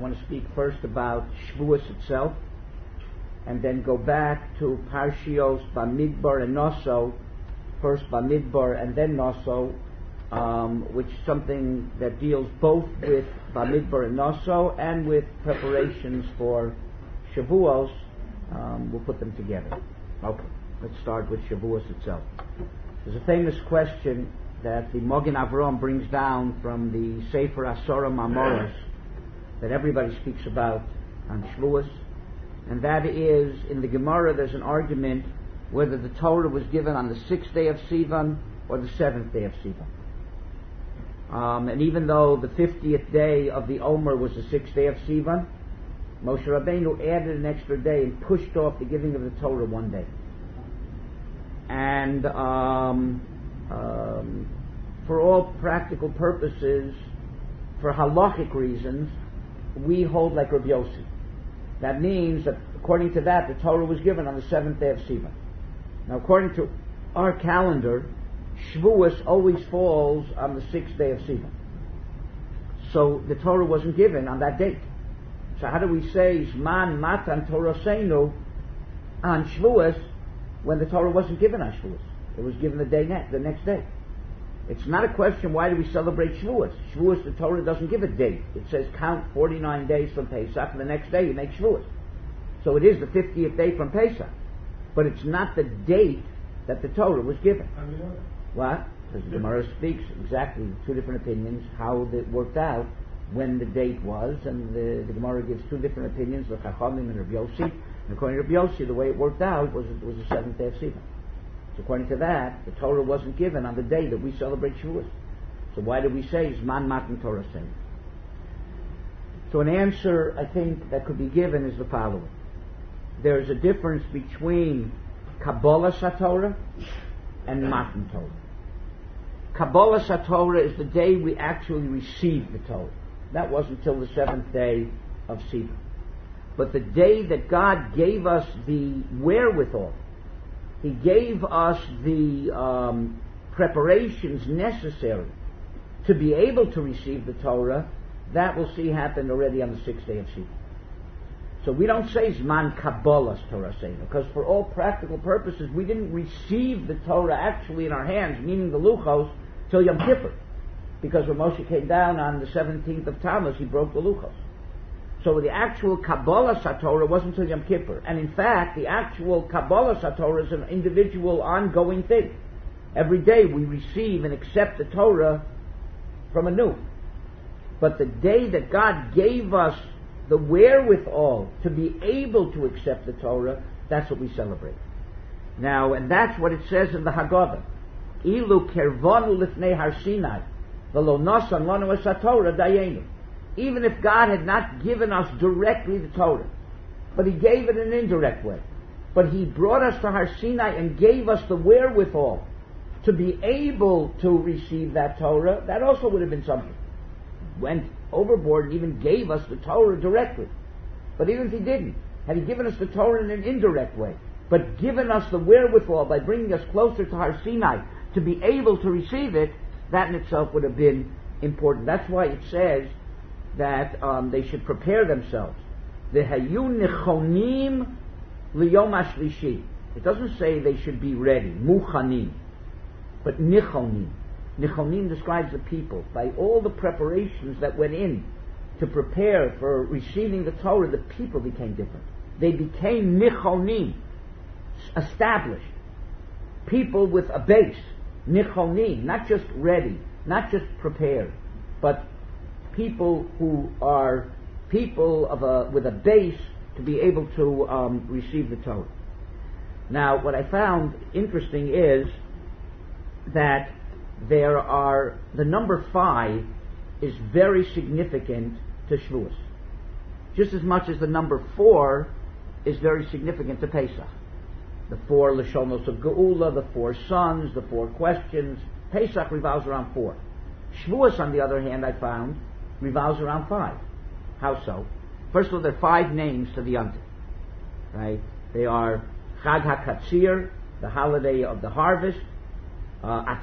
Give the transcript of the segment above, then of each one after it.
want to speak first about Shavuos itself, and then go back to Parshios Bamidbar and Noso, first Bamidbar and then Noso, which is something that deals both with Bamidbar and Noso and with preparations for Shavuos. We'll put them together. Okay, let's start with Shavuos itself. There's a famous question that the Mogen Avram brings down from the Sefer Asora Mamoros that everybody speaks about on Shavuos, and that is, in the Gemara there's an argument whether the Torah was given on the 6th day of Sivan or the 7th day of Sivan. And even though the 50th day of the Omer was the 6th day of Sivan, Moshe Rabbeinu added an extra day and pushed off the giving of the Torah one day. And for all practical purposes, for halachic reasons, we hold like Rabbi Yossi. That means that according to that, the Torah was given on the 7th day of Sivan. Now, according to our calendar, Shavuos always falls on the 6th day of Sivan. So the Torah wasn't given on that date. So how do we say Zman Matan Torosenu on Shavuos when the Torah wasn't given on Shavuos? It was given the next day. It's not a question why do we celebrate Shavuos. Shavuos, the Torah doesn't give a date. It says count 49 days from Pesach, and the next day you make Shavuos. So it is the 50th day from Pesach. But it's not the date that the Torah was given. What? Because the Gemara speaks exactly two different opinions, how it worked out, when the date was, and the Gemara gives two different opinions, the Chachamim and Rabbi Yossi. And according to Rabbi Yossi, the way it worked out was it was the 7th day of Sivan. So according to that, the Torah wasn't given on the day that we celebrate Shavuos. So why do we say Zman Matan Torah Sen? So an answer, I think, that could be given is the following. There's a difference between Kabbalah SaTorah and Matan Torah. Kabbalah SaTorah is the day we actually receive the Torah. That wasn't until the 7th day of Sivan. But the day that God gave us the wherewithal, He gave us the preparations necessary to be able to receive the Torah, that we'll see happened already on the 6th day of Sivan. So we don't say Zman Kabbalah Torah Seinu, because for all practical purposes we didn't receive the Torah actually in our hands, meaning the Luchos, till Yom Kippur. Because when Moshe came down on the 17th of Tammuz, he broke the Luchos. So the actual Kabbalah SaTorah wasn't until Yom Kippur. And in fact, the actual Kabbalah SaTorah is an individual, ongoing thing. Every day we receive and accept the Torah from anew. But the day that God gave us the wherewithal to be able to accept the Torah, that's what we celebrate. Now, and that's what it says in the Haggadah. Ilu kervonu lifnei har Sinai, v'lo nasan lanu es haTorah dayenu. Even if God had not given us directly the Torah, but He gave it in an indirect way, but He brought us to Har Sinai and gave us the wherewithal to be able to receive that Torah, that also would have been something. Went overboard and even gave us the Torah directly. But even if He didn't, had He given us the Torah in an indirect way, but given us the wherewithal by bringing us closer to Har Sinai to be able to receive it, that in itself would have been important. That's why it says that they should prepare themselves. V'hayu nichonim liyom hashlishi. It doesn't say they should be ready, muchanim, but nichonim. Nichonim describes the people. By all the preparations that went in to prepare for receiving the Torah, the people became different. They became nichonim, established. People with a base. Nichonim, not just ready, not just prepared, but people who are people with a base to be able to receive the Torah. Now, what I found interesting is that the number 5 is very significant to Shavuos, just as much as the number 4 is very significant to Pesach. The 4 Lashonos of Geula, the 4 sons, the 4 questions. Pesach revolves around 4. Shavuos, on the other hand, I found, revolves around 5. How so? First of all, there are 5 names to the Yontif. Right? They are Chag HaKatzir, the holiday of the harvest.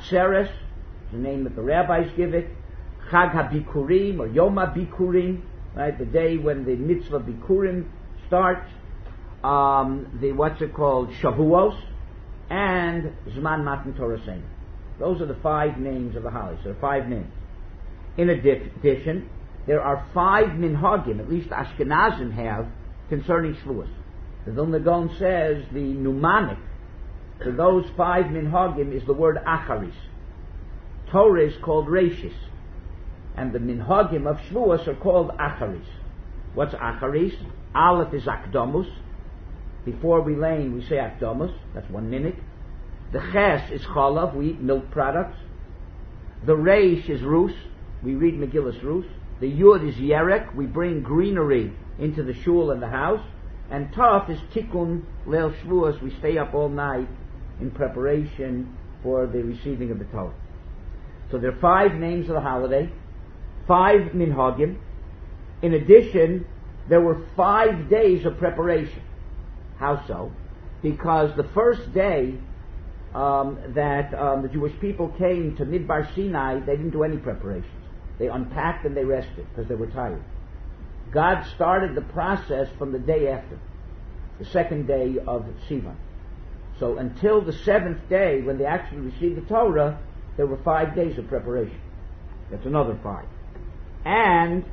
Atzeres, the name that the rabbis give it. Chag HaBikurim, or Yom HaBikurim, right? The day when the mitzvah Bikurim starts, the what's it called, Shavuos, and Zman Matan Torah Seina. Those are the 5 names of the holiday. So there are 5 names. In addition, there are 5 minhagim, at least Ashkenazim have, concerning Shavuos. The Vilna Gaon says the mnemonic for those 5 minhagim is the word Acharis. Torah is called Reishis, and the minhagim of Shavuos are called Acharis. What's Acharis? Aleph is Akdomus. Before we lane, we say Akdomus. That's 1 minute. The Ches is Chalav. We eat milk products. The Reish is Rus. We read Megillas Rus. The Yud is Yerek. We bring greenery into the shul and the house. And Taf is Tikkun Leil Shavuos. We stay up all night in preparation for the receiving of the Torah. So there are 5 names of the holiday, 5 minhagim. In addition, there were 5 days of preparation. How so? Because the first day that the Jewish people came to Midbar Sinai, they didn't do any preparations. They unpacked and they rested because they were tired. God started the process from the day after, the 2nd day of Sivan. So until the 7th day, when they actually received the Torah, there were 5 days of preparation. That's another 5. And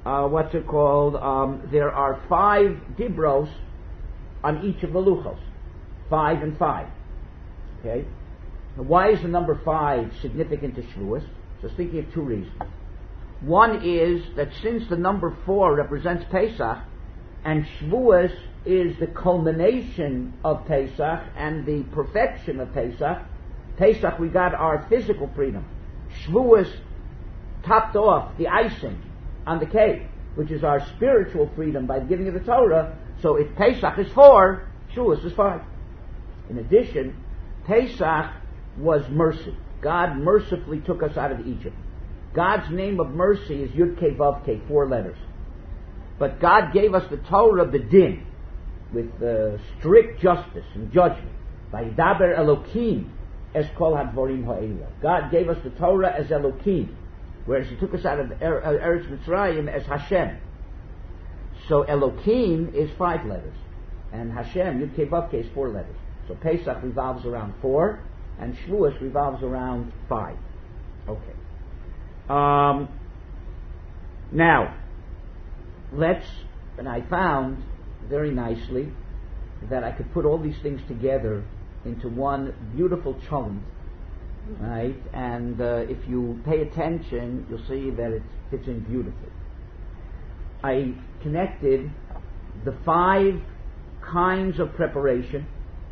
there are 5 dibros on each of the luchos. 5 and 5. Okay? Now, why is the number 5 significant to Shavuos? Just thinking of 2 reasons. One is that since the number 4 represents Pesach, and Shavuos is the culmination of Pesach and the perfection of Pesach, Pesach we got our physical freedom. Shavuos topped off the icing on the cake, which is our spiritual freedom by the giving of the Torah. So if Pesach is 4, Shavuos is 5. In addition, Pesach was mercy. God mercifully took us out of Egypt. God's name of mercy is Yud Kei Vav Kei, 4 letters. But God gave us the Torah B'din, with strict justice and judgment. Vayidaber Elokim es kol hadvorim ha'ela. God gave us the Torah as Elokim, whereas He took us out of Eretz Mitzrayim as Hashem. So Elokim is 5 letters, and Hashem, Yud Kei Vav Kei, is 4 letters. So Pesach revolves around 4, and Shavuos revolves around 5. Okay. Now, and I found very nicely that I could put all these things together into one beautiful chunk, right? And if you pay attention, you'll see that it fits in beautifully. I connected the 5 kinds of preparation.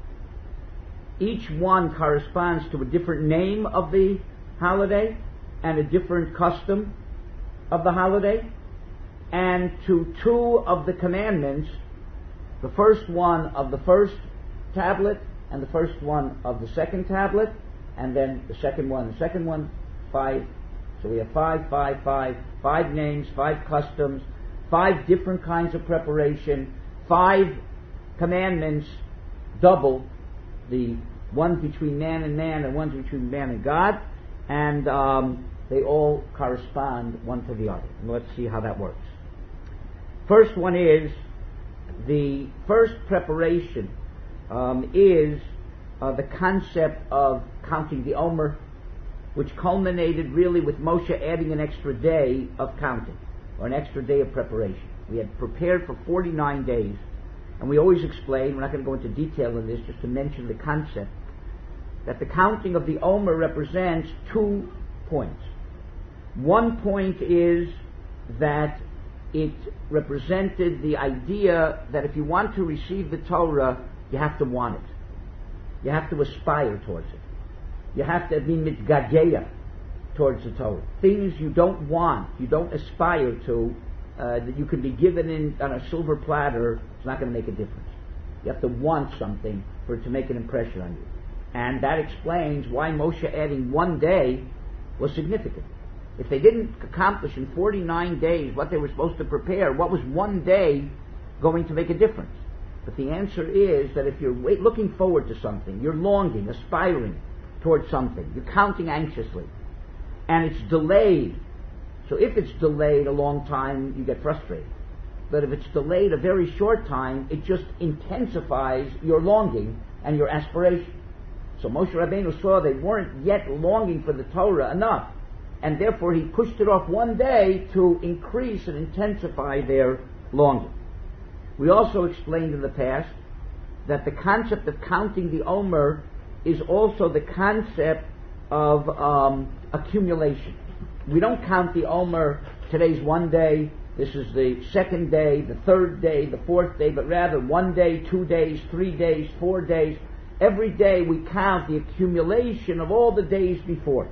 Each one corresponds to a different name of the holiday and a different custom of the holiday, and to 2 of the commandments, the first one of the first tablet and the first one of the second tablet, and then the second one, 5. So we have 5 names, 5 customs, 5 different kinds of preparation, 5 commandments, double, the one between man and man and one between man and God, and they all correspond one to the other. And let's see how that works. First one is, the first preparation is the concept of counting the Omer, which culminated really with Moshe adding an extra day of counting, or an extra day of preparation. We had prepared for 49 days, and we always explain, we're not going to go into detail in this, just to mention the concept, that the counting of the Omer represents 2 points. One point is that it represented the idea that if you want to receive the Torah, you have to want it. You have to aspire towards it. You have to be mitgageya towards the Torah. Things you don't want, you don't aspire to, that you can be given on a silver platter, it's not going to make a difference. You have to want something for it to make an impression on you. And that explains why Moshe adding 1 day was significant. If they didn't accomplish in 49 days what they were supposed to prepare, what was 1 day going to make a difference? But the answer is that if you're looking forward to something, you're longing, aspiring towards something, you're counting anxiously, and it's delayed So if it's delayed a long time, you get frustrated. But if it's delayed a very short time, it just intensifies your longing and your aspiration. So Moshe Rabbeinu saw they weren't yet longing for the Torah enough, and therefore he pushed it off one day to increase and intensify their longing. We also explained in the past that the concept of counting the Omer is also the concept of accumulation. We don't count the Omer, today's one day, this is the second day, the third day, the fourth day, but rather 1 day, 2 days, 3 days, 4 days. Every day we count the accumulation of all the days before.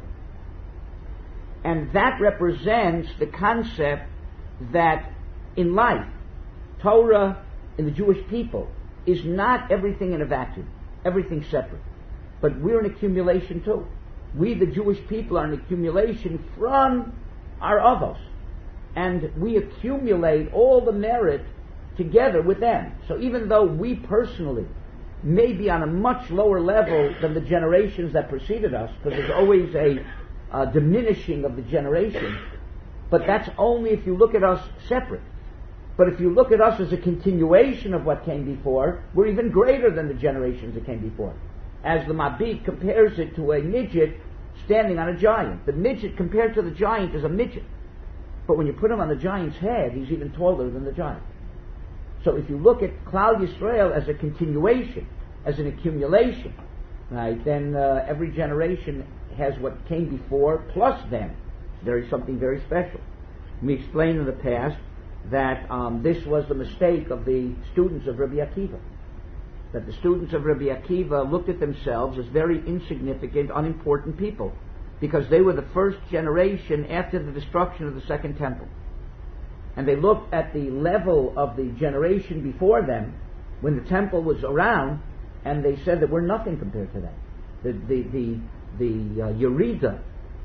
And that represents the concept that in life, Torah in the Jewish people is not everything in a vacuum, everything separate. But we're an accumulation too. We, the Jewish people, are an accumulation from our Avos. And we accumulate all the merit together with them. So even though we personally may be on a much lower level than the generations that preceded us, because there's always a diminishing of the generation, but that's only if you look at us separate. But if you look at us as a continuation of what came before, we're even greater than the generations that came before. As the Mabit compares it to a midget standing on a giant. The midget compared to the giant is a midget. But when you put him on the giant's head, he's even taller than the giant. So if you look at Klal Yisrael as a continuation, as an accumulation, right, then every generation has what came before plus them. There is something very special. We explained in the past that this was the mistake of the students of Rabbi Akiva. That the students of Rabbi Akiva looked at themselves as very insignificant, unimportant people, because they were the first generation after the destruction of the Second Temple. And they looked at the level of the generation before them, when the temple was around, and they said that we're nothing compared to that. The Yerida,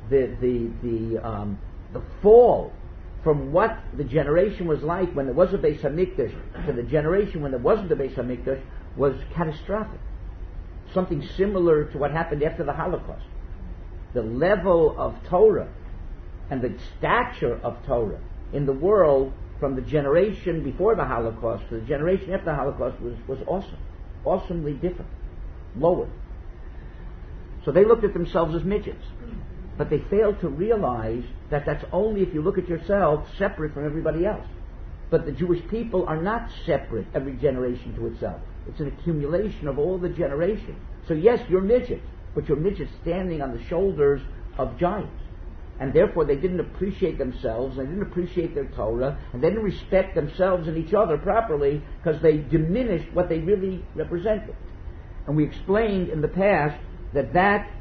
the fall from what the generation was like when there was a Beis HaMikdash to the generation when there wasn't a Beis HaMikdash was catastrophic. Something similar to what happened after the Holocaust. The level of Torah and the stature of Torah in the world from the generation before the Holocaust to the generation after the Holocaust was awesome. Awesomely different. Lower. So they looked at themselves as midgets. But they failed to realize that that's only if you look at yourself separate from everybody else. But the Jewish people are not separate, every generation to itself. It's an accumulation of all the generations. So yes, you're midgets, but you're midgets standing on the shoulders of giants. And therefore they didn't appreciate themselves, they didn't appreciate their Torah, and they didn't respect themselves and each other properly because they diminished what they really represented. And we explained in the past that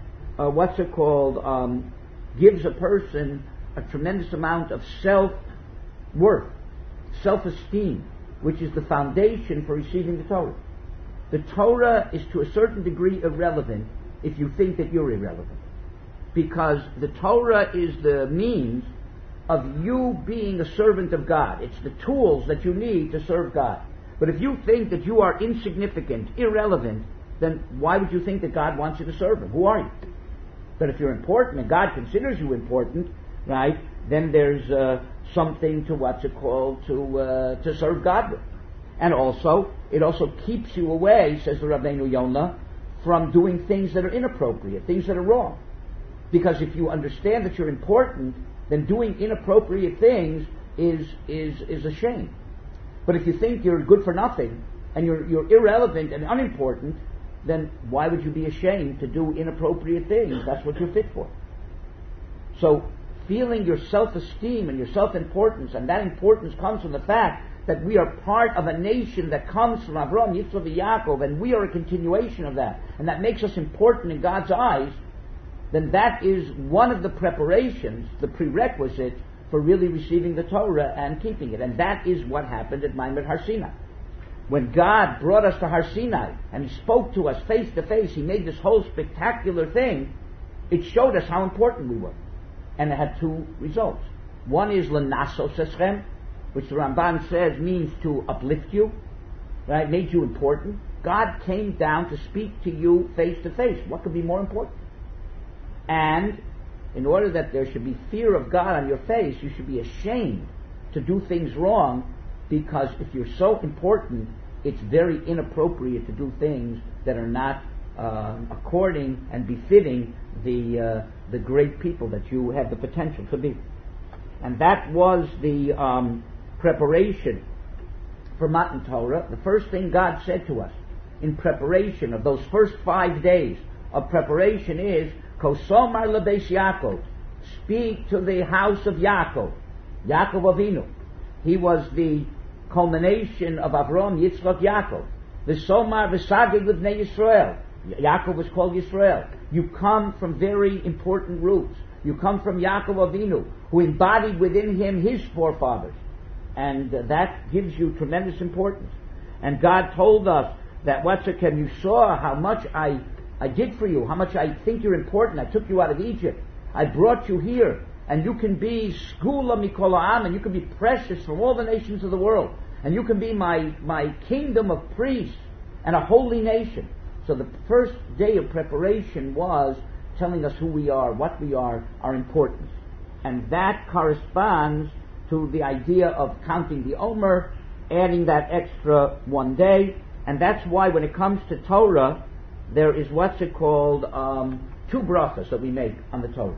gives a person a tremendous amount of self-worth, self-esteem, which is the foundation for receiving the Torah. The Torah is to a certain degree irrelevant if you think that you're irrelevant. Because the Torah is the means of you being a servant of God. It's the tools that you need to serve God. But if you think that you are insignificant, irrelevant, then why would you think that God wants you to serve Him? Who are you? But if you're important and God considers you important, right, then there's something to serve God with. And also, it also keeps you away, says the Rabbeinu Yonah, from doing things that are inappropriate, things that are wrong. Because if you understand that you're important, then doing inappropriate things is a shame. But if you think you're good for nothing, and you're irrelevant and unimportant, then why would you be ashamed to do inappropriate things? That's what you're fit for. So, feeling your self-esteem and your self-importance, and that importance comes from the fact that we are part of a nation that comes from Avraham, Yitzchak, and Yaakov, and we are a continuation of that, and that makes us important in God's eyes, then that is one of the preparations, the prerequisite for really receiving the Torah and keeping it. And that is what happened at Ma'amad Har Sinai. When God brought us to Har Sinai and He spoke to us face to face, He made this whole spectacular thing, it showed us how important we were. And it had two results. One is L'nasos eschem, which the Ramban says means to uplift you, right? Made you important. God came down to speak to you face to face. What could be more important? And in order that there should be fear of God on your face, you should be ashamed to do things wrong, because if you're so important, it's very inappropriate to do things that are not according and befitting the great people that you have the potential to be. And that was the preparation for Matan Torah. The first thing God said to us in preparation of those first 5 days of preparation is, Kosomar lebeis Yaakov, speak to the house of Yaakov, Yaakov Avinu. He was the culmination of Avram, Yitzchak, Yaakov. V'somar v'sagig l'bnei Yisrael. Yaakov was called Yisrael. You come from very important roots. You come from Yaakov Avinu, who embodied within him his forefathers. And that gives you tremendous importance. And God told us that, you saw how much I did for you, how much I think you're important. I took you out of Egypt. I brought you here. And you can be skula mikol ha'am, and you can be precious from all the nations of the world. And you can be my kingdom of priests and a holy nation. So the first day of preparation was telling us who we are, what we are, our importance. And that corresponds to the idea of counting the Omer, adding that extra 1 day. And that's why when it comes to Torah, there is called 2 brachas that we make on the Torah.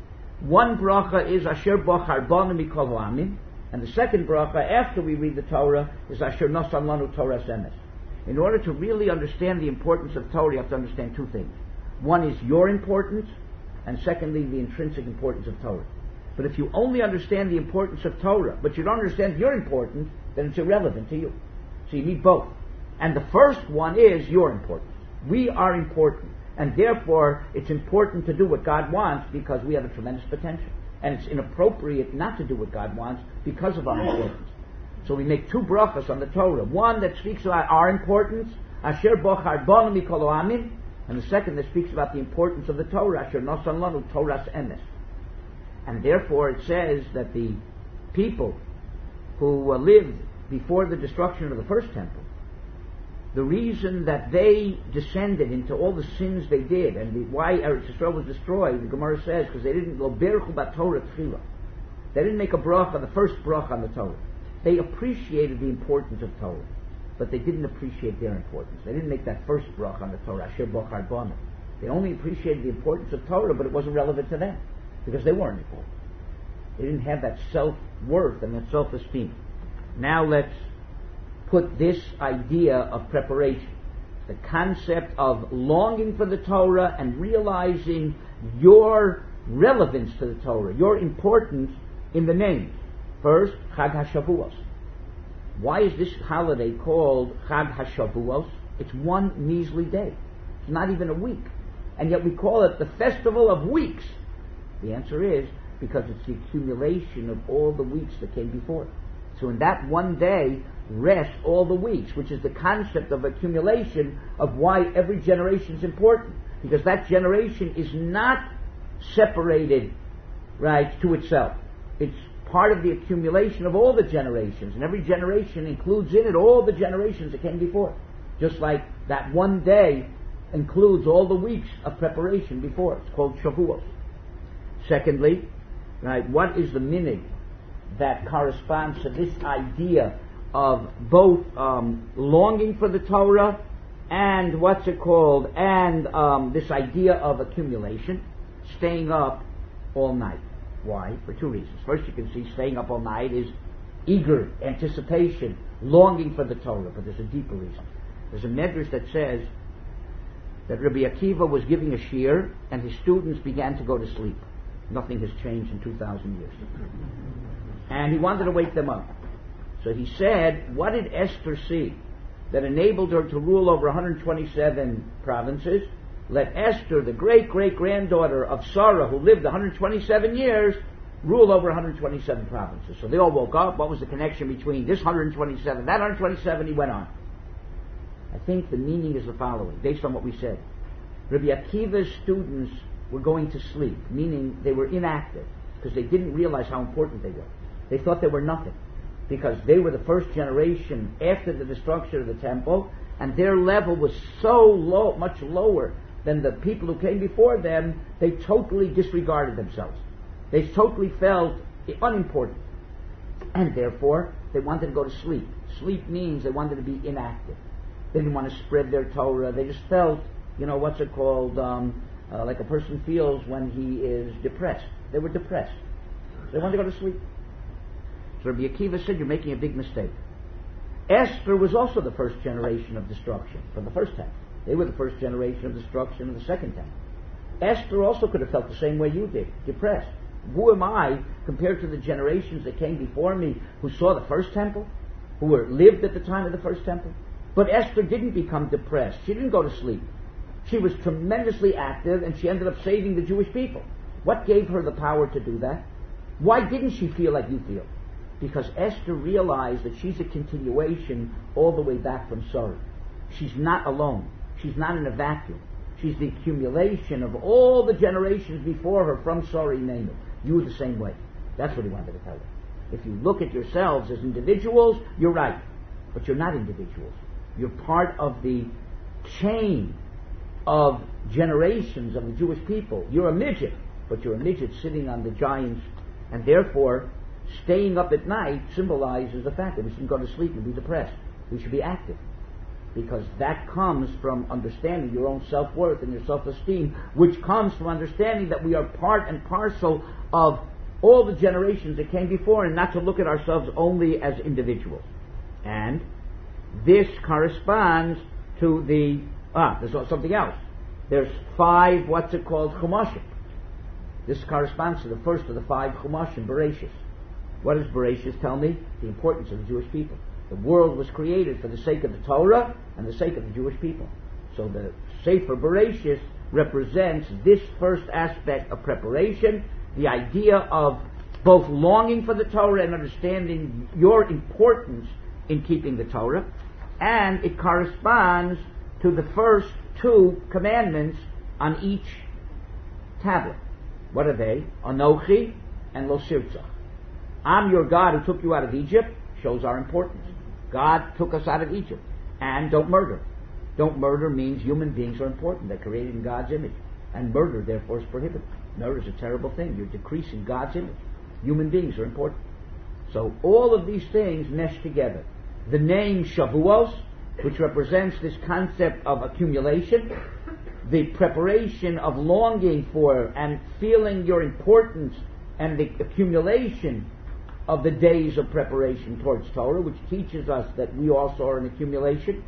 One bracha is Asher Bochar Banu Mikol Ha'amim, and the second bracha after we read the Torah is Asher Nosan Lanu Torah Emes. In order to really understand the importance of Torah, you have to understand 2 things. One is your importance, and secondly, the intrinsic importance of Torah. But if you only understand the importance of Torah, but you don't understand your importance, then it's irrelevant to you. So you need both. And the first one is your importance. We are important. And therefore, it's important to do what God wants because we have a tremendous potential. And it's inappropriate not to do what God wants because of our importance. So we make 2 brachas on the Torah. One that speaks about our importance, Asher Bochar Banu Mikol Ha'amim, and the second that speaks about the importance of the Torah, Asher Nosan Lanu Torah Emes. And therefore it says that the people who lived before the destruction of the first temple, the reason that they descended into all the sins they did, and why Eretz Yisrael was destroyed, the Gemara says, because they didn't lo berchu b'Torah tchila. They didn't make a bracha, the first bracha on the Torah. They appreciated the importance of Torah, but they didn't appreciate their importance. They didn't make that first bracha on the Torah, Asher Bochar Banu. They only appreciated the importance of Torah, but it wasn't relevant to them, because they weren't important. They didn't have that self-worth and that self-esteem. Now let's put this idea of preparation, the concept of longing for the Torah and realizing your relevance to the Torah, your importance in the names. First, Chag HaShavuos. Why is this holiday called Chag HaShavuos? It's 1 measly day. It's not even a week. And yet we call it the festival of weeks. The answer is because it's the accumulation of all the weeks that came before it. So in that 1 day, rest all the weeks, which is the concept of accumulation of why every generation is important. Because that generation is not separated, right, to itself. It's part of the accumulation of all the generations. And every generation includes in it all the generations that came before. Just like that 1 day includes all the weeks of preparation before. It's called Shavuos. Secondly, right, what is the minig that corresponds to this idea of both longing for the Torah and and this idea of accumulation, staying up all night. Why? For 2 reasons. First, you can see staying up all night is eager anticipation, longing for the Torah, but there's a deeper reason. There's a medrash that says that Rabbi Akiva was giving a shiur and his students began to go to sleep. Nothing has changed in 2,000 years. And he wanted to wake them up. So he said, what did Esther see that enabled her to rule over 127 provinces? Let Esther, the great-great-granddaughter of Sarah, who lived 127 years, rule over 127 provinces. So they all woke up. What was the connection between this 127, that 127? He went on. I think the meaning is the following, based on what we said. Rabbi Akiva's students were going to sleep, meaning they were inactive, because they didn't realize how important they were. They thought they were nothing, because they were the first generation after the destruction of the temple, and their level was so low, much lower then the people who came before them, they totally disregarded themselves. They totally felt unimportant. And therefore, they wanted to go to sleep. Sleep means they wanted to be inactive. They didn't want to spread their Torah. They just felt, what's it called, like a person feels when he is depressed. They were depressed. They wanted to go to sleep. So Rabbi Akiva said, you're making a big mistake. Esther was also the first generation of destruction from the first temple. They were the first generation of destruction of the second temple. Esther also could have felt the same way you did, depressed. Who am I compared to the generations that came before me who saw the first temple, who lived at the time of the first temple? But Esther didn't become depressed. She didn't go to sleep. She was tremendously active, and she ended up saving the Jewish people. What gave her the power to do that? Why didn't she feel like you feel? Because Esther realized that she's a continuation all the way back from Sarah. She's not alone. She's not in a vacuum. She's the accumulation of all the generations before her from Sarah, name it. You were the same way. That's what he wanted to tell her. If you look at yourselves as individuals, you're right. But you're not individuals. You're part of the chain of generations of the Jewish people. You're a midget, but you're a midget sitting on the giants, and therefore staying up at night symbolizes the fact that we shouldn't go to sleep and be depressed. We should be active, because that comes from understanding your own self-worth and your self-esteem, which comes from understanding that we are part and parcel of all the generations that came before, and not to look at ourselves only as individuals. And this corresponds to there's something else. There's 5, Chumashim. This corresponds to the first of the 5 Chumashim, Bereshis. What does Bereshis tell me? The importance of the Jewish people. The world was created for the sake of the Torah and the sake of the Jewish people. So the Sefer Bereshis represents this first aspect of preparation, the idea of both longing for the Torah and understanding your importance in keeping the Torah, and it corresponds to the first 2 commandments on each tablet. What are they? Anochi and Lo Sirtzach. I'm your God who took you out of Egypt, shows our importance. God took us out of Egypt. And don't murder. Don't murder means human beings are important. They're created in God's image. And murder, therefore, is prohibited. Murder is a terrible thing. You're decreasing God's image. Human beings are important. So all of these things mesh together. The name Shavuos, which represents this concept of accumulation, the preparation of longing for and feeling your importance, and the accumulation of the days of preparation towards Torah, which teaches us that we also are an accumulation.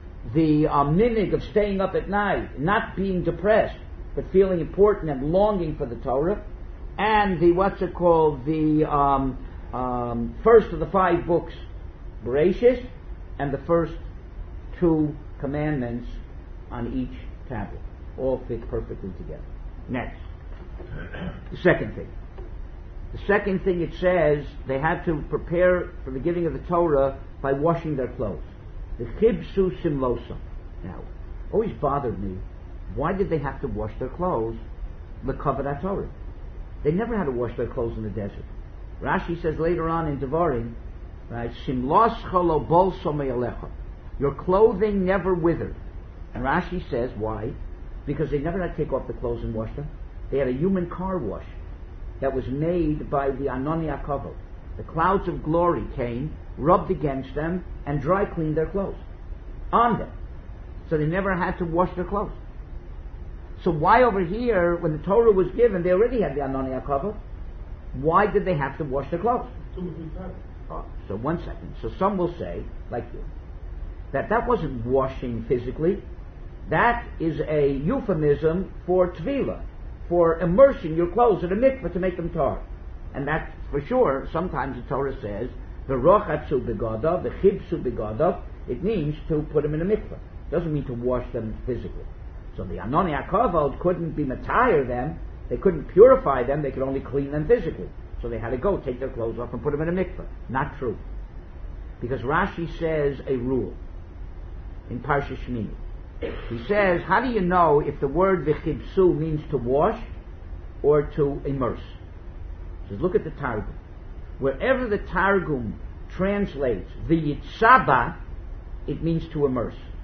The minig of staying up at night, not being depressed, but feeling important and longing for the Torah. And the first of the 5 books, Bereshis, and the first 2 commandments on each tablet. All fit perfectly together. Next. The second thing. The second thing, it says they had to prepare for the giving of the Torah by washing their clothes. The chibsu simlosam. Now, always bothered me, why did they have to wash their clothes? L'kavod Torah. They never had to wash their clothes in the desert. Rashi says later on in Devarim, right, simloscha lo bolso me'alecha. Your clothing never withered. And Rashi says, why? Because they never had to take off the clothes and wash them. They had a human car wash that was made by the Anoni HaKavod. The clouds of glory came, rubbed against them, and dry cleaned their clothes on them. So they never had to wash their clothes. So why over here, when the Torah was given, they already had the Anoni HaKavod? Why did they have to wash their clothes? So 1 second. So some will say, like you, that wasn't washing physically. That is a euphemism for tefillah, for immersing your clothes in a mikveh to make them tar. And that, for sure, sometimes the Torah says, v'rochatzu begadav, v'chibsu begadav, it means to put them in a mikveh. It doesn't mean to wash them physically. So the Anoni HaKavod couldn't be matayir them, they couldn't purify them, they could only clean them physically. So they had to go take their clothes off and put them in a mikveh. Not true. Because Rashi says a rule in Parsha Shmini. He says, how do you know if the word v'chibsu means to wash or to immerse? He says, look at the Targum. Wherever the Targum translates the yitzaba, it means to immerse.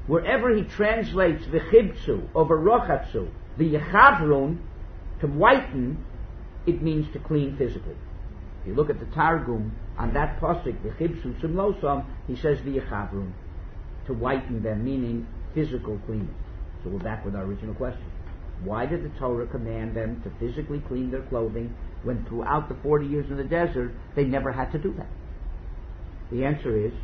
Wherever he translates v'chibtzu over rochatzu, the yechavrun, to whiten, it means to clean physically. If you look at the Targum on that pasuk, v'chibtzu simlosam, he says the yechavrun, to whiten them, meaning physical cleaning. So we're back with our original question. Why did the Torah command them to physically clean their clothing when throughout the 40 years in the desert they never had to do that? The answer is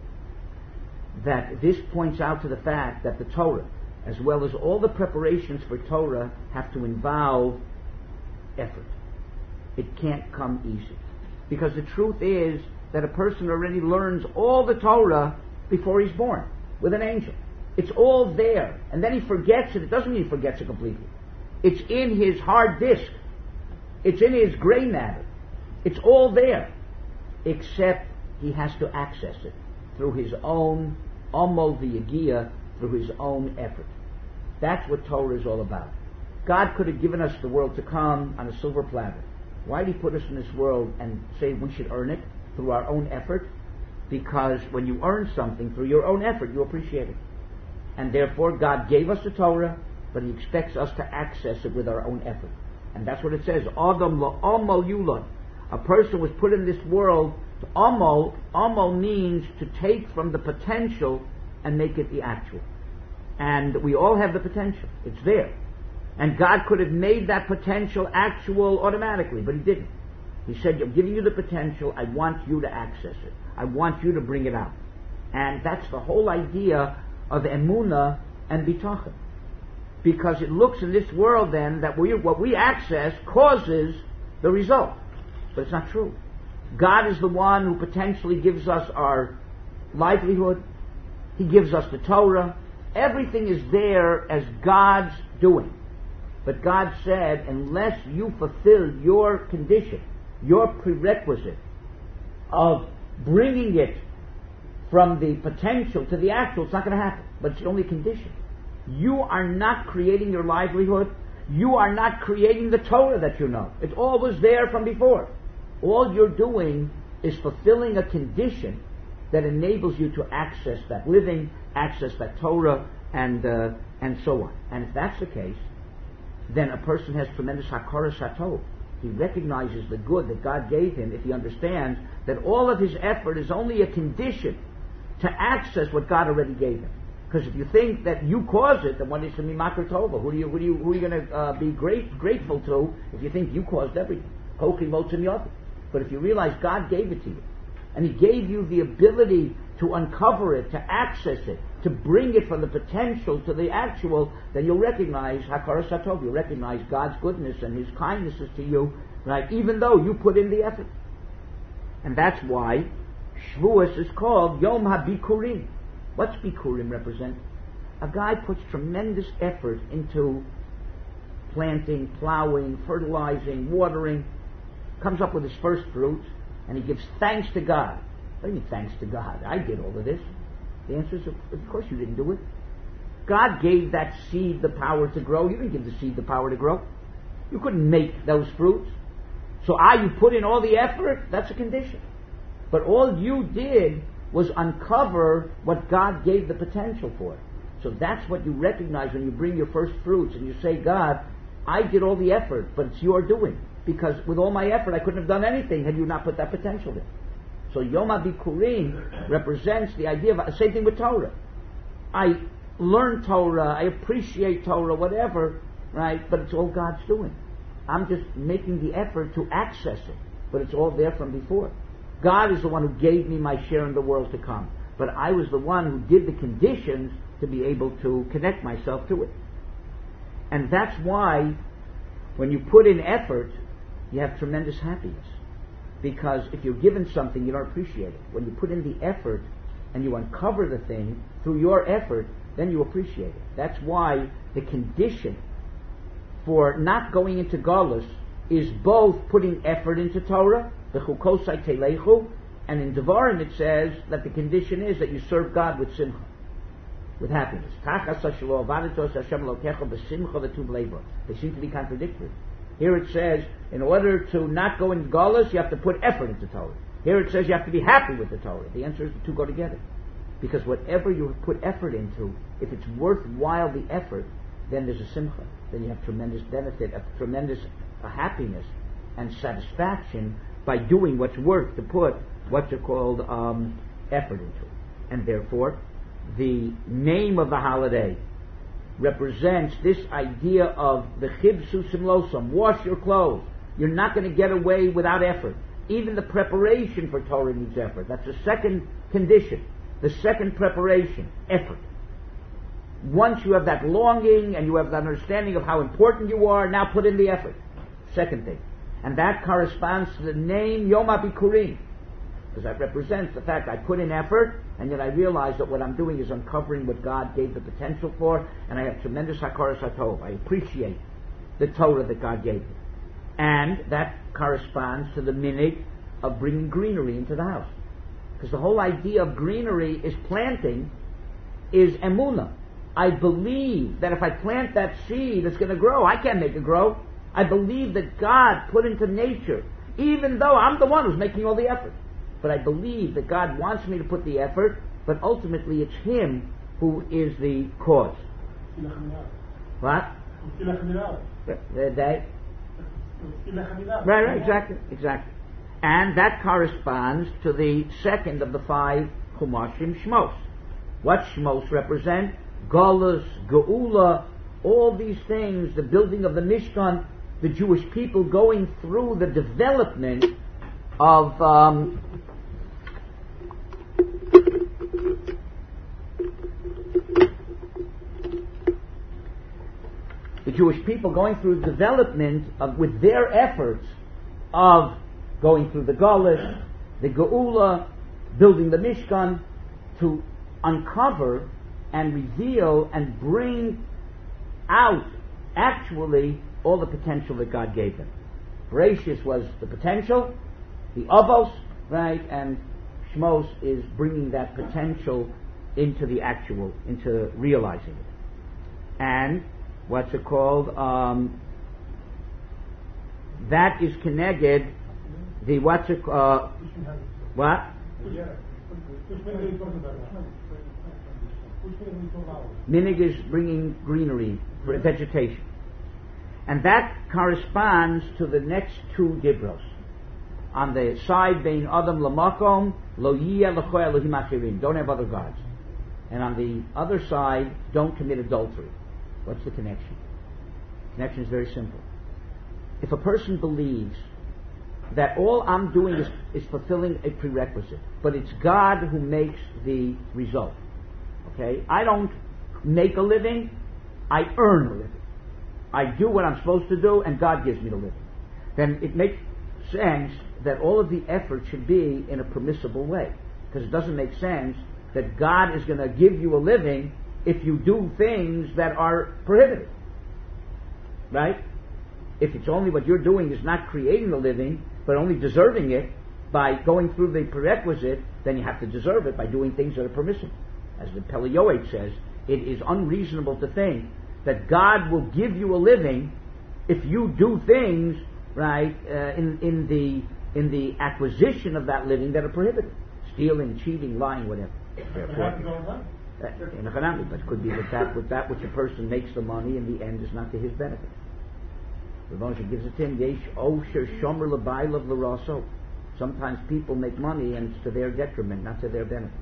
that this points out to the fact that the Torah, as well as all the preparations for Torah, have to involve effort. It can't come easy. Because the truth is that a person already learns all the Torah before he's born, with an angel. It's all there. And then he forgets it. It doesn't mean he forgets it completely. It's in his hard disk. It's in his gray matter. It's all there. Except he has to access it through his own amol v'yagia, through his own effort. That's what Torah is all about. God could have given us the world to come on a silver platter. Why did he put us in this world and say we should earn it through our own effort? Because when you earn something through your own effort, you appreciate it. And therefore God gave us the Torah, but he expects us to access it with our own effort. And that's what it says. Adam lo yulad. A person was put in this world to amol means to take from the potential and make it the actual. And we all have the potential. It's there. And God could have made that potential actual automatically, but he didn't. He said, I'm giving you the potential, I want you to access it. I want you to bring it out. And that's the whole idea of emunah and bitachon. Because it looks in this world then that what we access causes the result. But it's not true. God is the one who potentially gives us our livelihood. He gives us the Torah. Everything is there as God's doing. But God said, unless you fulfill your condition, your prerequisite of bringing it from the potential to the actual, it's not going to happen. But it's the only condition. You are not creating your livelihood. You are not creating the Torah that you know. It all was there from before. All you're doing is fulfilling a condition that enables you to access that living, access that Torah, and so on. And if that's the case, then a person has tremendous hakaras hatov. He recognizes the good that God gave him if he understands that all of his effort is only a condition to access what God already gave him. Because if you think that you caused it, then what is the mimakar tova? Who are you going to be grateful to if you think you caused everything? Hochi motzim yod. But if you realize God gave it to you, and he gave you the ability to uncover it, to access it, to bring it from the potential to the actual, then you'll recognize hakaras hatov. You'll recognize God's goodness and his kindnesses to you, right? Even though you put in the effort. And that's why Shavuos is called Yom HaBikurim. What's Bikurim represent? A guy puts tremendous effort into planting, plowing, fertilizing, watering, comes up with his first fruits, and he gives thanks to God. What do you mean thanks to God? I did all of this. The answer is, of course you didn't do it. God gave that seed the power to grow. You didn't give the seed the power to grow. You couldn't make those fruits. So you put in all the effort, that's a condition. But all you did was uncover what God gave the potential for. So that's what you recognize when you bring your first fruits and you say, God, I did all the effort, but it's your doing. Because with all my effort, I couldn't have done anything had you not put that potential in. So Yom HaBikurim represents the idea of, same thing with Torah. I learn Torah, I appreciate Torah, whatever, right? But it's all God's doing. I'm just making the effort to access it. But it's all there from before. God is the one who gave me my share in the world to come. But I was the one who did the conditions to be able to connect myself to it. And that's why when you put in effort, you have tremendous happiness. Because if you're given something, you don't appreciate it. When you put in the effort and you uncover the thing through your effort, then you appreciate it. That's why the condition for not going into Galus is both putting effort into Torah, and in Devarim it says that the condition is that you serve God with simcha, with happiness. They seem to be contradictory. Here it says, in order to not go in Galus, you have to put effort into Torah. Here it says you have to be happy with the Torah. The answer is the two go together. Because whatever you put effort into, if it's worthwhile the effort, then there's a simcha. Then you have tremendous benefit, a tremendous happiness and satisfaction by doing what's worth to put what's called effort into. And therefore, the name of the holiday represents this idea of the chibsu simlosam, wash your clothes. You're not going to get away without effort. Even the preparation for Torah needs effort. That's the second condition, the second preparation, effort. Once you have that longing and you have the understanding of how important you are, now put in the effort. Second thing. And that corresponds to the name Yom HaBikurim, because that represents the fact I put in effort, and yet I realize that what I'm doing is uncovering what God gave the potential for, and I have tremendous hakaras hatov. I appreciate the Torah that God gave me. And that corresponds to the minhag of bringing greenery into the house. Because the whole idea of greenery is planting, is emunah. I believe that if I plant that seed, it's going to grow. I can't make it grow. I believe that God put into nature, even though I'm the one who's making all the effort. But I believe that God wants me to put the effort, but ultimately it's Him who is the cause. What? Right, exactly. And that corresponds to the second of the 5 Chumashim, Shmos. What Shmos represent? Golus, Geula, all these things, the building of the Mishkan, the Jewish people going through the development of the Jewish people going through the development of, with their efforts of going through the Golus, the Geula, building the Mishkan, to uncover and reveal and bring out actually all the potential that God gave them. Bereshis was the potential, the Avos, right, and Shmos is bringing that potential into the actual, into realizing it. And what's it called? That is connected. The what? Minhag is bringing greenery, vegetation. And that corresponds to the next 2 dibros. On the side, bein adam lamakom, lo yiyeh lecho elohim achirim. Don't have other gods. And on the other side, don't commit adultery. What's the connection? The connection is very simple. If a person believes that all I'm doing is fulfilling a prerequisite, but it's God who makes the result. Okay? I don't make a living, I earn a living. I do what I'm supposed to do, and God gives me the living. Then it makes sense that all of the effort should be in a permissible way. Because it doesn't make sense that God is going to give you a living if you do things that are prohibited. Right? If it's only what you're doing is not creating the living, but only deserving it by going through the prerequisite, then you have to deserve it by doing things that are permissible. As the Pele Yoetz says, it is unreasonable to think that God will give you a living if you do things, right, in the acquisition of that living that are prohibited. Stealing, cheating, lying, whatever. Therefore, but it could be that which a person makes the money in the end is not to his benefit. Rav Moshe gives it to him, Yesh osher shomer l'baylav l'raso. Sometimes people make money and it's to their detriment, not to their benefit.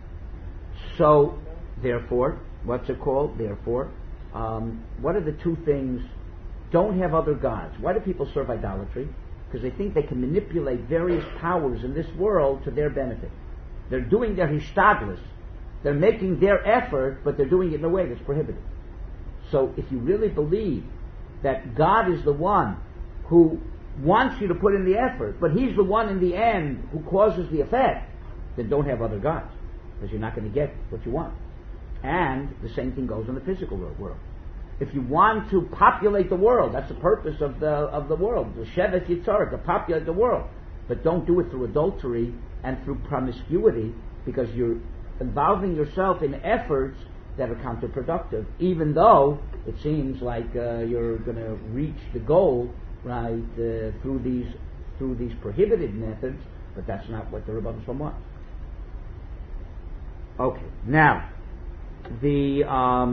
So, therefore, what's it called? Therefore, what are the 2 things? Don't have other gods. Why do people serve idolatry? Because they think they can manipulate various powers in this world to their benefit. They're doing their hishtadlus. They're making their effort, but they're doing it in a way that's prohibited. So if you really believe that God is the one who wants you to put in the effort, but He's the one in the end who causes the effect, then don't have other gods, because you're not going to get what you want. And the same thing goes in the physical world. If you want to populate the world, that's the purpose of the world, the Shevet Yitzhar, to populate the world. But don't do it through adultery and through promiscuity, because you're involving yourself in efforts that are counterproductive, even though it seems like you're going to reach the goal, right, through these prohibited methods, but that's not what the Rebbeinu Shalom wants. Okay. Now, the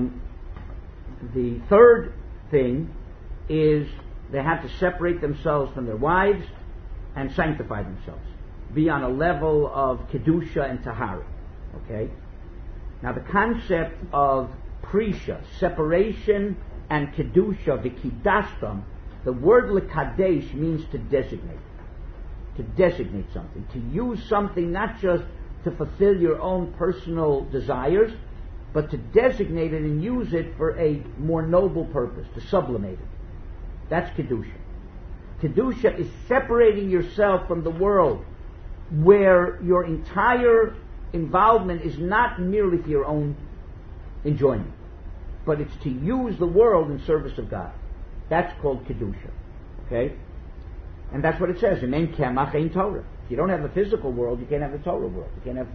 third thing is they have to separate themselves from their wives and sanctify themselves, be on a level of kedusha and tahara. Okay. Now, the concept of prisha, separation, and kedusha, v'kidashtam, the word lekadesh means to designate something, to use something not just to fulfill your own personal desires, but to designate it and use it for a more noble purpose, to sublimate it. That's kedusha. Kedusha is separating yourself from the world, where your entire involvement is not merely for your own enjoyment, but it's to use the world in service of God. That's called kedusha. Okay? And that's what it says, in kemach ein Torah. If you don't have the physical world, you can't have the Torah world. You can't have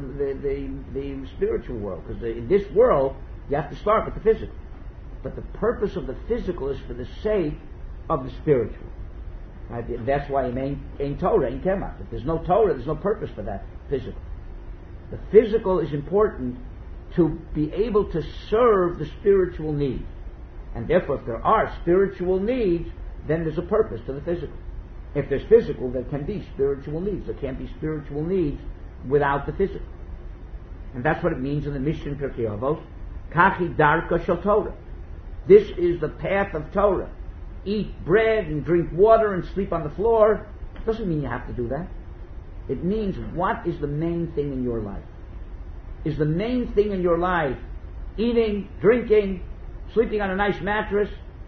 the spiritual world. Because in this world, you have to start with the physical. But the purpose of the physical is for the sake of the spiritual. Right? That's why ein Torah, ein kemach. If there's no Torah, there's no purpose for that physical. The physical is important to be able to serve the spiritual needs. And therefore, if there are spiritual needs, then there's a purpose to the physical. If there's physical, there can be spiritual needs. There can't be spiritual needs without the physical. And that's what it means in the Mishnah Pirkei Avos, Kachi Darka Shel Torah. This is the path of Torah. Eat bread and drink water and sleep on the floor. Doesn't mean you have to do that. It means, what is the main thing in your life? Is the main thing in your life eating, drinking, sleeping on a nice mattress?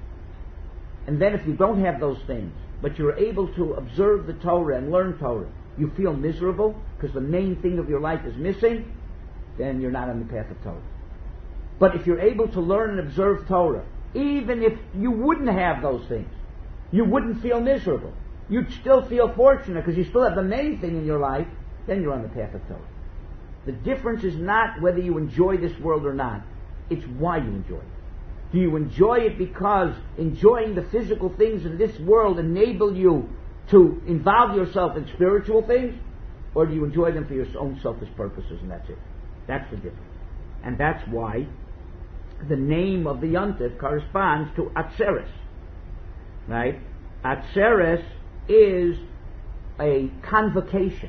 And then if you don't have those things, but you're able to observe the Torah and learn Torah, you feel miserable because the main thing of your life is missing, then you're not on the path of Torah. But if you're able to learn and observe Torah, even if you wouldn't have those things, you wouldn't feel miserable. You'd still feel fortunate because you still have the main thing in your life, then you're on the path of Torah. The difference is not whether you enjoy this world or not, it's why you enjoy it. Do you enjoy it because enjoying the physical things in this world enable you to involve yourself in spiritual things? Or do you enjoy them for your own selfish purposes and that's it? That's the difference. And that's why the name of the Yontif corresponds to Atzeres. Right? Atzeres is a convocation,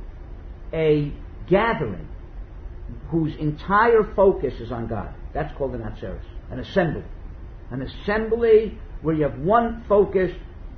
a gathering whose entire focus is on God. That's called an Atzeres. An assembly. An assembly where you have one focused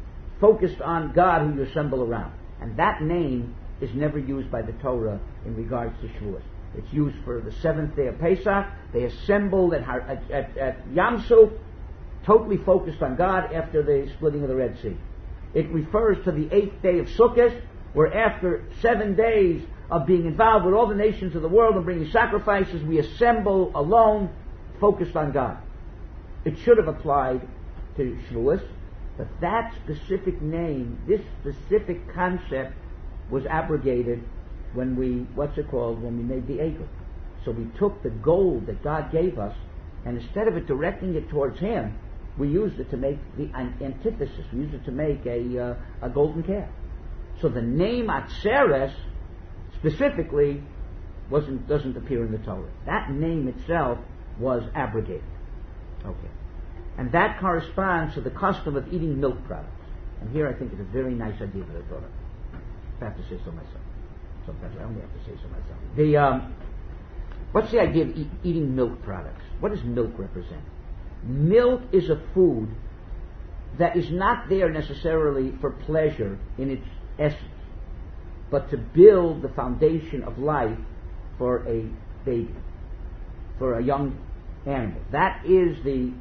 on God who you assemble around. And that name is never used by the Torah in regards to Shavuos. It's used for the 7th day of Pesach. They assembled at Yam Suf, totally focused on God after the splitting of the Red Sea. It refers to the 8th day of Sukkot, where after 7 days of being involved with all the nations of the world and bringing sacrifices, we assemble alone, focused on God. It should have applied to Shavuos, but that specific name, this specific concept, was abrogated when we made the Eichel. So we took the gold that God gave us, and instead of it directing it towards Him, we used it to make the antithesis. We used it to make a golden calf. So the name Atzeres specifically doesn't appear in the Torah. That name itself was abrogated. Okay. And that corresponds to the custom of eating milk products. And here I think it's a very nice idea that I thought of. I have to say so myself. Sometimes I only have to say so myself. What's the idea of eating milk products? What does milk represent? Milk is a food that is not there necessarily for pleasure in its essence, but to build the foundation of life for a baby, for a young animal. That is the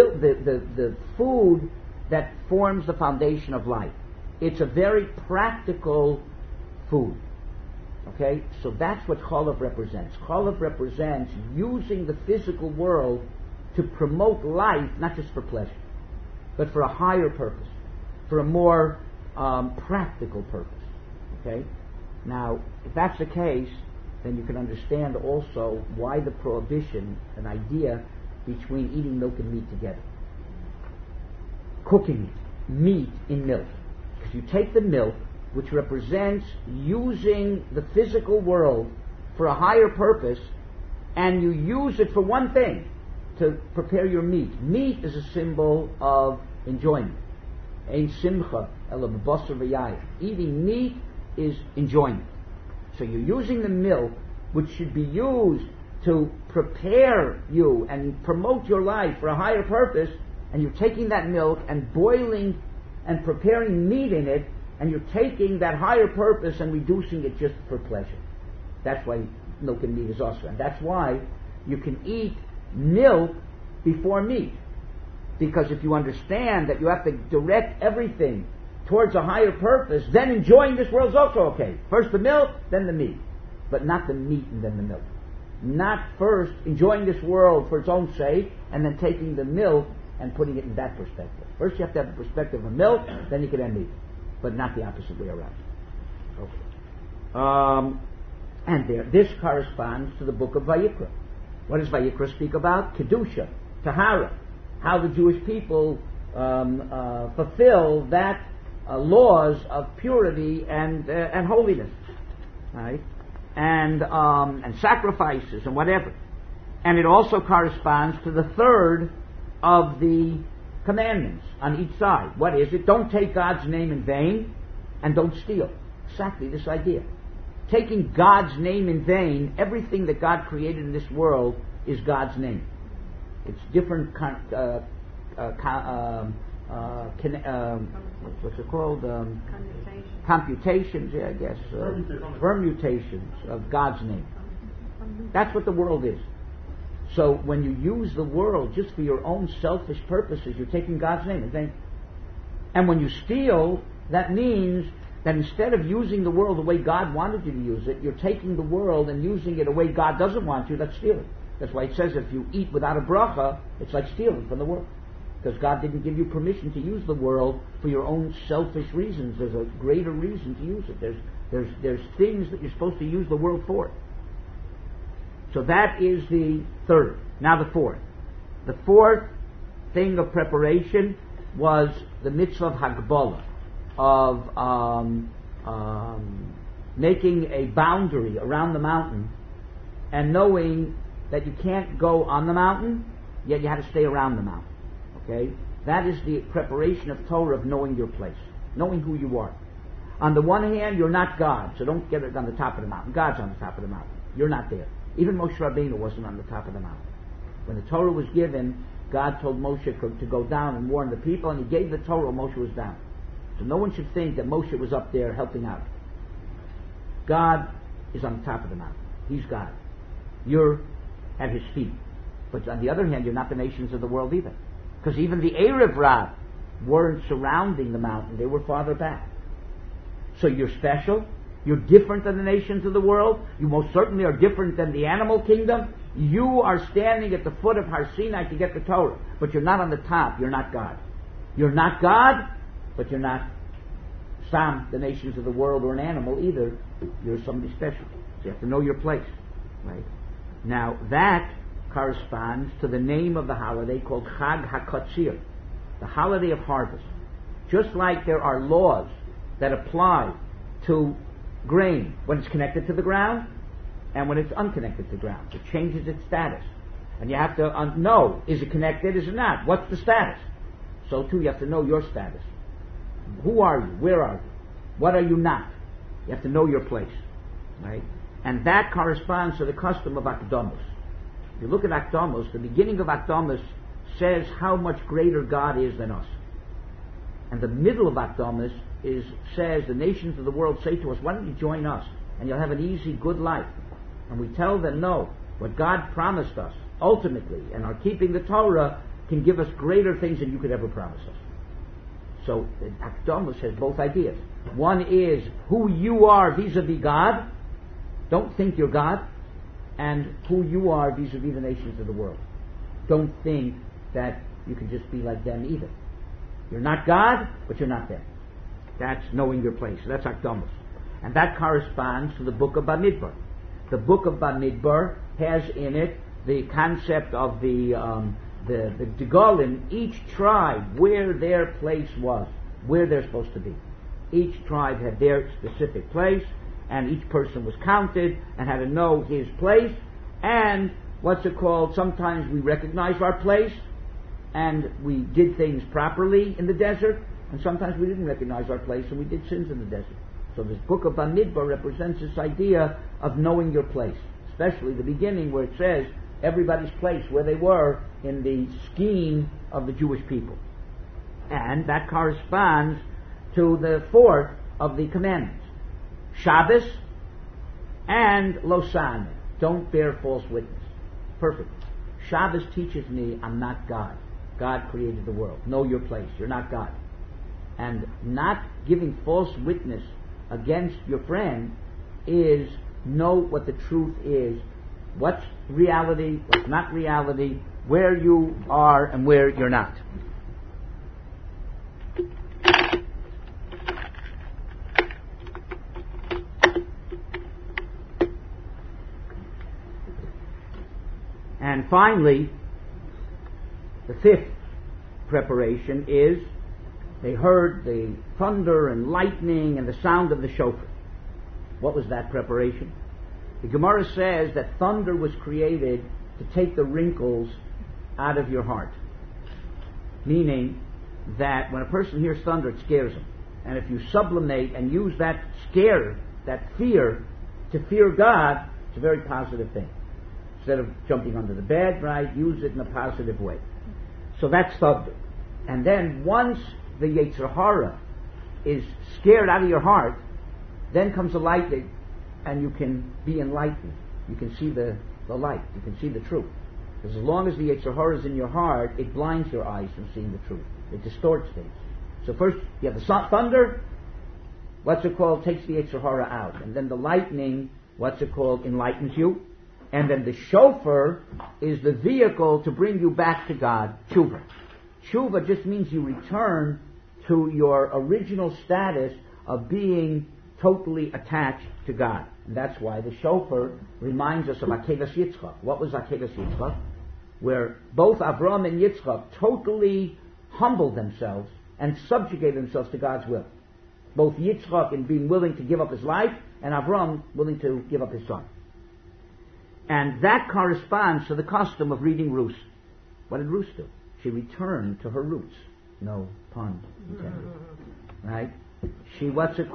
food that forms the foundation of life. It's a very practical food. Okay? So that's what Chalav represents. Chalav represents using the physical world to promote life, not just for pleasure, but for a higher purpose, for a more practical purpose. Okay? Now, if that's the case, then you can understand also why the prohibition, an idea between eating milk and meat together. Cooking meat in milk. Because you take the milk, which represents using the physical world for a higher purpose, and you use it for one thing, to prepare your meat. Meat is a symbol of enjoyment. Ein simcha ela b'basar v'yayin. Eating meat is enjoyment. So you're using the milk, which should be used to prepare you and promote your life for a higher purpose, and you're taking that milk and boiling and preparing meat in it, and you're taking that higher purpose and reducing it just for pleasure. That's why milk and meat is also. And that's why you can eat milk before meat. Because if you understand that you have to direct everything towards a higher purpose, then enjoying this world is also okay. First the milk, then the meat. But not the meat and then the milk. Not first enjoying this world for its own sake, and then taking the milk and putting it in that perspective. First you have to have the perspective of milk, then you can have meat. But not the opposite way around. Okay. And this corresponds to the book of Vayikra. What does Vayikra speak about? Kedusha, Tahara. How the Jewish people fulfill that laws of purity and holiness, right? And sacrifices and whatever. And it also corresponds to the third of the commandments on each side. What is it? Don't take God's name in vain, and don't steal. Exactly this idea. Taking God's name in vain, everything that God created in this world is God's name. It's different what's it called? Computations, yeah, I guess. Permutations of God's name. That's what the world is. So when you use the world just for your own selfish purposes, you're taking God's name in vain. And when you steal, that means that instead of using the world the way God wanted you to use it, you're taking the world and using it a way God doesn't want you. That's stealing. That's why it says if you eat without a bracha, it's like stealing from the world. Because God didn't give you permission to use the world for your own selfish reasons. There's a greater reason to use it. There's things that you're supposed to use the world for. So that is the third. Now the fourth. The fourth thing of preparation was the mitzvah of Hagbala, of making a boundary around the mountain and knowing that you can't go on the mountain, yet you have to stay around the mountain. Okay? That is the preparation of Torah, of knowing your place, knowing who you are. On the one hand, you're not God, so don't get it on the top of the mountain. God's on the top of the mountain. You're not there. Even Moshe Rabbeinu wasn't on the top of the mountain. When the Torah was given, God told Moshe to go down and warn the people, and he gave the Torah while Moshe was down. So no one should think that Moshe was up there helping out. God is on the top of the mountain. He's God. You're at his feet. But on the other hand, you're not the nations of the world either. Because even the Erev Rav weren't surrounding the mountain. They were farther back. So you're special. You're different than the nations of the world. You most certainly are different than the animal kingdom. You are standing at the foot of Har Sinai to get the Torah. But you're not on the top. You're not God. You're not God, but you're not Sam, the nations of the world, or an animal either. You're somebody special. So you have to know your place. Right? Now that corresponds to the name of the holiday called Chag HaKatzir, the holiday of harvest. Just like there are laws that apply to grain when it's connected to the ground and when it's unconnected to the ground. It changes its status. And you have to know, is it connected, is it not? What's the status? So too you have to know your status. Who are you? Where are you? What are you not? You have to know your place. Right? And that corresponds to the custom of Akdamos. If you look at Akdamos, the beginning of Akdamos says how much greater God is than us. And the middle of Akdamos says the nations of the world say to us, why don't you join us and you'll have an easy, good life. And we tell them, no, what God promised us ultimately, and our keeping the Torah can give us greater things than you could ever promise us. So Akdamos has both ideas. One is who you are vis-a-vis God. Don't think you're God. And who you are vis-a-vis the nations of the world. Don't think that you can just be like them either. You're not God, but you're not them. That's knowing your place. That's Akdamos. And that corresponds to the book of Bamidbar. The book of Bamidbar has in it the concept of the Degalim, each tribe, where their place was, where they're supposed to be. Each tribe had their specific place, and each person was counted and had to know his place. And sometimes we recognized our place and we did things properly in the desert, and sometimes we didn't recognize our place and we did sins in the desert. So this book of Bamidbar represents this idea of knowing your place, especially the beginning where it says everybody's place, where they were in the scheme of the Jewish people. And that corresponds to the fourth of the commandments, Shabbos and Losan, don't bear false witness. Perfect. Shabbos teaches me I'm not God. God created the world. Know your place. You're not God. And not giving false witness against your friend is know what the truth is, what's reality, what's not reality, where you are and where you're not. And finally, the fifth preparation is they heard the thunder and lightning and the sound of the shofar. What was that preparation? The Gemara says that thunder was created to take the wrinkles out of your heart. Meaning that when a person hears thunder, it scares him. And if you sublimate and use that scare, that fear, to fear God, it's a very positive thing. Instead of jumping under the bed, right, use it in a positive way. So that's thunder. And then once the Yetzer Hara is scared out of your heart, then comes the lightning, and you can be enlightened. You can see the light. You can see the truth. Because as long as the Yetzer Hara is in your heart, it blinds your eyes from seeing the truth. It distorts things. So first you have the thunder, takes the Yetzer Hara out. And then the lightning, enlightens you. And then the shofar is the vehicle to bring you back to God, tshuva. Tshuva just means you return to your original status of being totally attached to God. And that's why the shofar reminds us of Akedas Yitzchak. What was Akedas Yitzchak? Where both Avram and Yitzchak totally humbled themselves and subjugated themselves to God's will. Both Yitzchak in being willing to give up his life, and Avram willing to give up his son. And that corresponds to the custom of reading Rus. What did Rus do? She returned to her roots. No pun intended. Right? She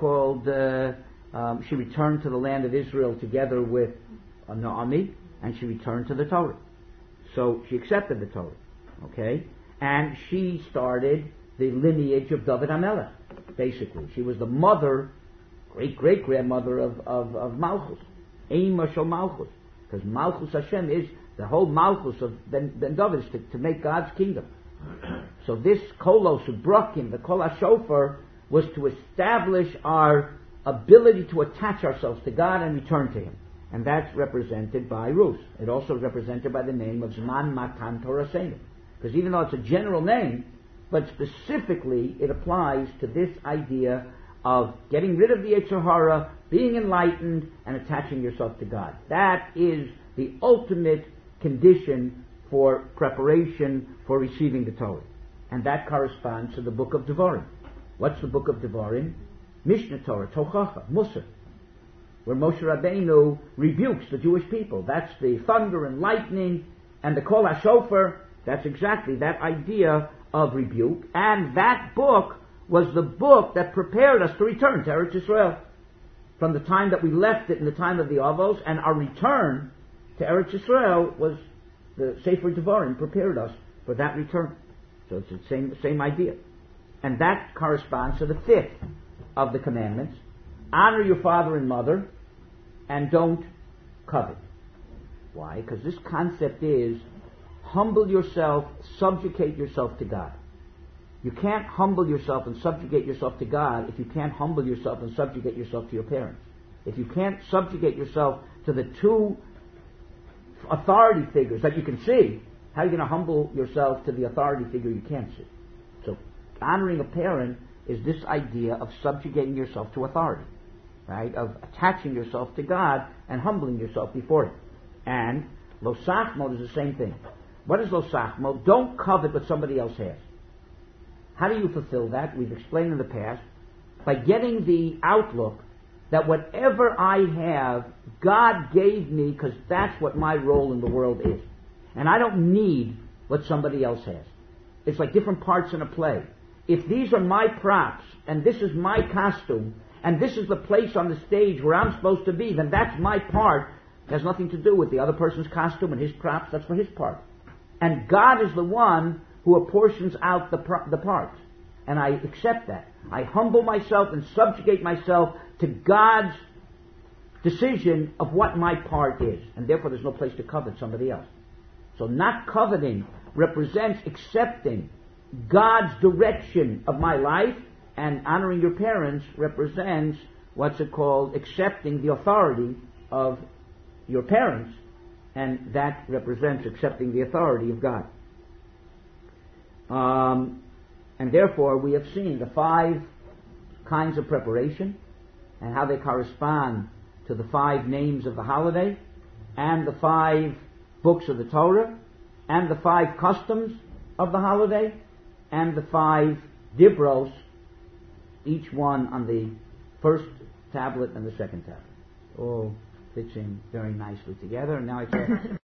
she returned to the land of Israel together with Naomi, and she returned to the Torah. So she accepted the Torah. Okay? And she started the lineage of David HaMelech, basically. She was the mother, great-great-grandmother of Malchus. Eima Shel Malchus. Because Malchus Hashem is, the whole Malchus of Ben David is to make God's kingdom. So this Kolos Ubrokim, the Kol HaShofar, was to establish our ability to attach ourselves to God and return to Him. And that's represented by Rus. It also is represented by the name of Zman Matan Torasenu. Because even though it's a general name, but specifically it applies to this idea of getting rid of the Yetzer Hara, being enlightened, and attaching yourself to God. That is the ultimate condition for preparation for receiving the Torah. And that corresponds to the book of Devarim. What's the book of Devarim? Mishnah Torah, Tochacha, Musar, where Moshe Rabbeinu rebukes the Jewish people. That's the thunder and lightning, and the Kol HaShofar. That's exactly that idea of rebuke. And that book was the book that prepared us to return to Eretz Yisrael. From the time that we left it in the time of the Avos, and our return to Eretz Yisrael was the Sefer Devarim prepared us for that return. So it's the same idea. And that corresponds to the fifth of the commandments. Honor your father and mother, and don't covet. Why? Because this concept is humble yourself, subjugate yourself to God. You can't humble yourself and subjugate yourself to God if you can't humble yourself and subjugate yourself to your parents. If you can't subjugate yourself to the two authority figures that you can see, how are you going to humble yourself to the authority figure you can't see? So honoring a parent is this idea of subjugating yourself to authority, right? Of attaching yourself to God and humbling yourself before Him. And lo sachmo is the same thing. What is lo sachmo? Don't covet what somebody else has. How do you fulfill that? We've explained in the past. By getting the outlook that whatever I have, God gave me because that's what my role in the world is. And I don't need what somebody else has. It's like different parts in a play. If these are my props, and this is my costume, and this is the place on the stage where I'm supposed to be, then that's my part. It has nothing to do with the other person's costume and his props. That's for his part. And God is the one who apportions out the parts. And I accept that. I humble myself and subjugate myself to God's decision of what my part is. And therefore there's no place to covet somebody else. So not coveting represents accepting God's direction of my life, and honoring your parents represents what's it called? Accepting the authority of your parents, and that represents accepting the authority of God. And therefore we have seen the 5 kinds of preparation and how they correspond to the 5 names of the holiday and the 5 books of the Torah and the 5 customs of the holiday and the 5 dibros, each one on the first tablet and the second tablet. All fits in very nicely together. And now I